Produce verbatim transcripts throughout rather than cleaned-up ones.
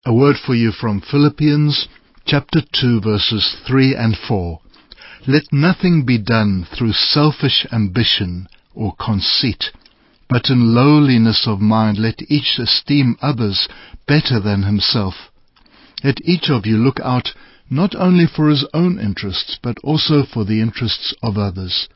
A word for you from Philippians chapter two, verses three and four. Let nothing be done through selfish ambition or conceit, but in lowliness of mind let each esteem others better than himself. Let each of you look out not only for his own interests, but also for the interests of others.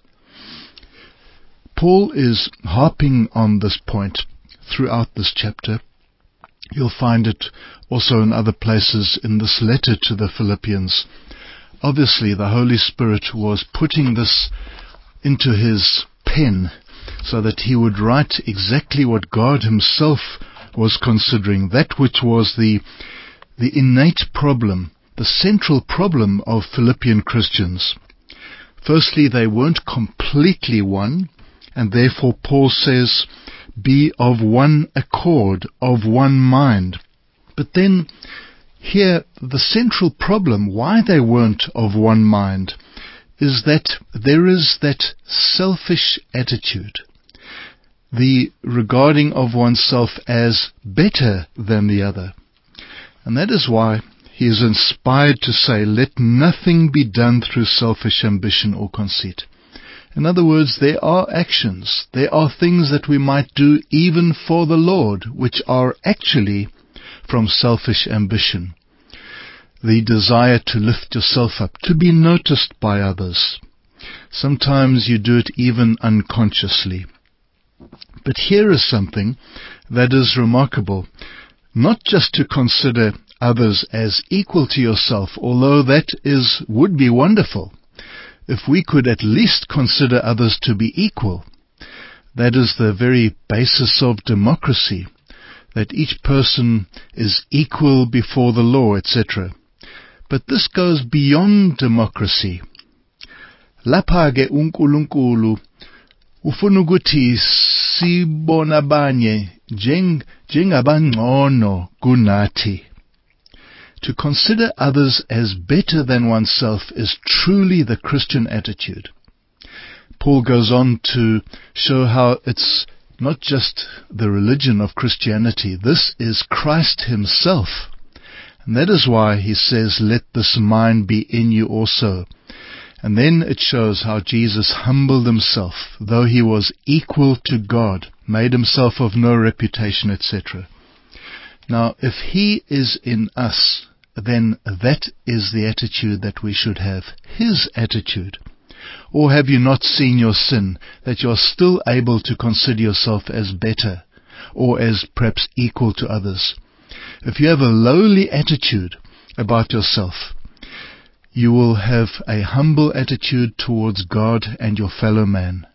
Paul is harping on this point throughout this chapter. You'll find it also in other places in this letter to the Philippians. Obviously, the Holy Spirit was putting this into his pen so that he would write exactly what God himself was considering, that which was the, the innate problem, the central problem of Philippian Christians. Firstly, they weren't completely one, and therefore Paul says, be of one accord, of one mind. But then, here, the central problem, why they weren't of one mind, is that there is that selfish attitude, the regarding of oneself as better than the other. And that is why he is inspired to say, let nothing be done through selfish ambition or conceit. In other words, there are actions, there are things that we might do even for the Lord, which are actually from selfish ambition. The desire to lift yourself up, to be noticed by others. Sometimes you do it even unconsciously. But here is something that is remarkable. Not just to consider others as equal to yourself, although that is would be wonderful. If we could at least consider others to be equal, that is the very basis of democracy, that each person is equal before the law, et cetera. But this goes beyond democracy. Lapha-ke uNkulunkulu ufuna ukuthi sibone abanye njengabangcono kunathi. To consider others as better than oneself is truly the Christian attitude. Paul goes on to show how it's not just the religion of Christianity. This is Christ himself. And that is why he says, let this mind be in you also. And then it shows how Jesus humbled himself, though he was equal to God, made himself of no reputation, et cetera. Now, if he is in us, then that is the attitude that we should have, his attitude. Or have you not seen your sin, that you are still able to consider yourself as better, or as perhaps equal to others? If you have a lowly attitude about yourself, you will have a humble attitude towards God and your fellow man.